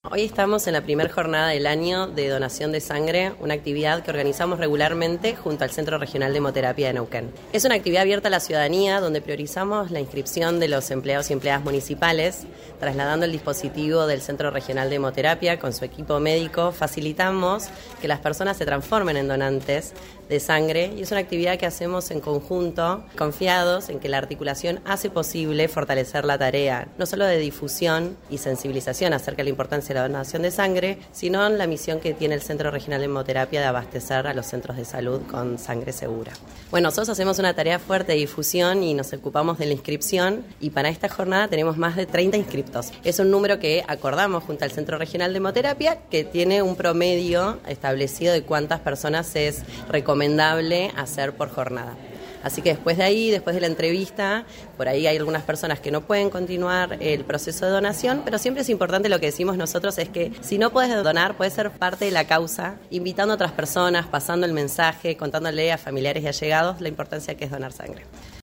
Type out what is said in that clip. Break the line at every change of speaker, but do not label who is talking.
Hoy estamos en la primera jornada del año de donación de sangre, una actividad que organizamos regularmente junto al Centro Regional de Hemoterapia de Neuquén. Es una actividad abierta a la ciudadanía donde priorizamos la inscripción de los empleados y empleadas municipales, trasladando el dispositivo del Centro Regional de Hemoterapia con su equipo médico. Facilitamos que las personas se transformen en donantes de sangre y es una actividad que hacemos en conjunto, confiados en que la articulación hace posible fortalecer la tarea, no solo de difusión y sensibilización acerca de la importancia de la donación de sangre, sino en la misión que tiene el Centro Regional de Hemoterapia de abastecer a los centros de salud con sangre segura. Bueno, nosotros hacemos una tarea fuerte de difusión y nos ocupamos de la inscripción y para esta jornada tenemos más de 30 inscriptos. Es un número que acordamos junto al Centro Regional de Hemoterapia que tiene un promedio establecido de cuántas personas es recomendable hacer por jornada. Así que después de ahí, después de la entrevista, por ahí hay algunas personas que no pueden continuar el proceso de donación, pero siempre es importante, lo que decimos nosotros es que si no puedes donar, puedes ser parte de la causa, invitando a otras personas, pasando el mensaje, contándole a familiares y allegados la importancia que es donar sangre.